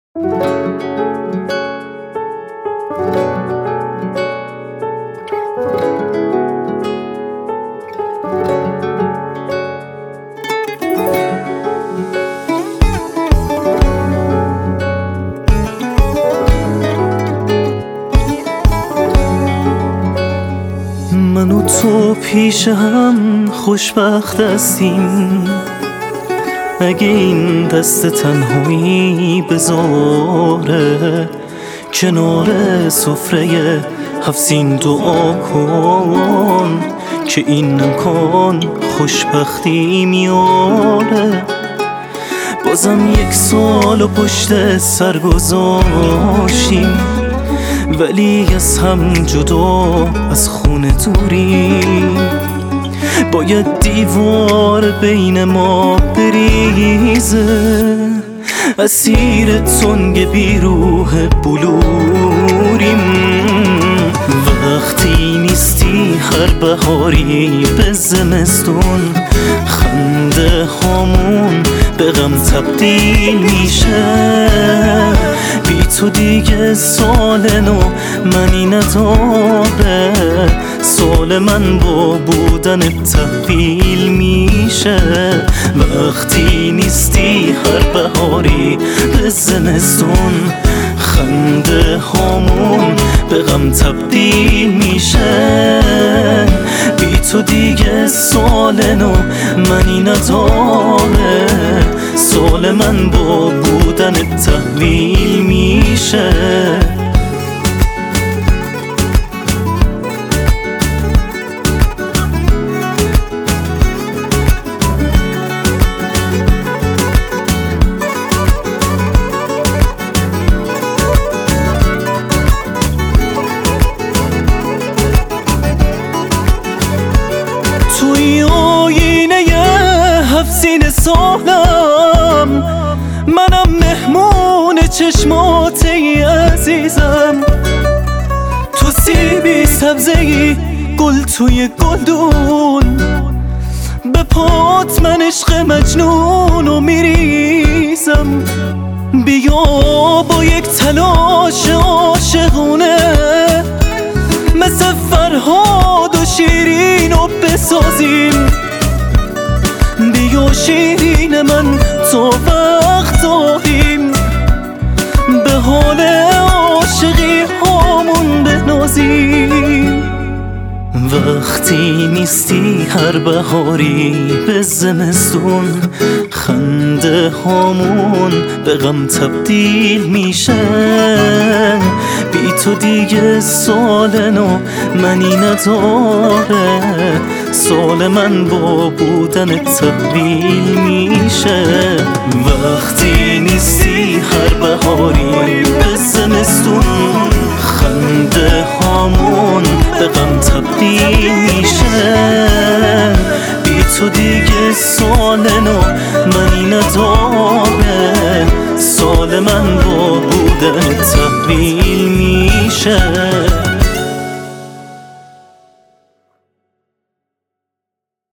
من و تو پیش هم خوشبخت هستیم، اگه این دست تنهایی بذاره کنار سفره 7 سین دعا کن که این امکان خوشبختی میاره. بازم 1 سال و پشت سر گذاشتیم، ولی از هم جدا از خونه دوری. باید دیوار بین ما بریزه، اسیر تنگ بیروح بلوریم. وقتی نیستی هر بهاری به زمستون، خنده هامون به غم تبدیل میشه. بی تو دیگه سال نو منی نداره، سال من با بودن تحویل میشه. وقتی نیستی هر بهاری به زمستون، خنده هامون به غم تبدیل میشه. بی تو دیگه سال نو منی نداره، سال من با بودن تحویل میشه. توی آینه 7 سین سالم، منم مهمون چشمات عزیزم. تو سیبی سبزه‌ای گل توی گلدون، به پات من عشق مجنون و میریزم. بیا با یک تلاش عاشقونه مثل فرهاد و شیرین رو بسازیم. بیا شیرین من تا وقت داریم، به حال عاشقی هامون بنازیم. وقتی نیستی هر بهاری به زمستون، خنده هامون به غم تبدیل میشن. بی تو دیگه سال نو منی نداره، سال من با بودن تحویل میشه. وقتی نیستی هر بهاری به زمستون،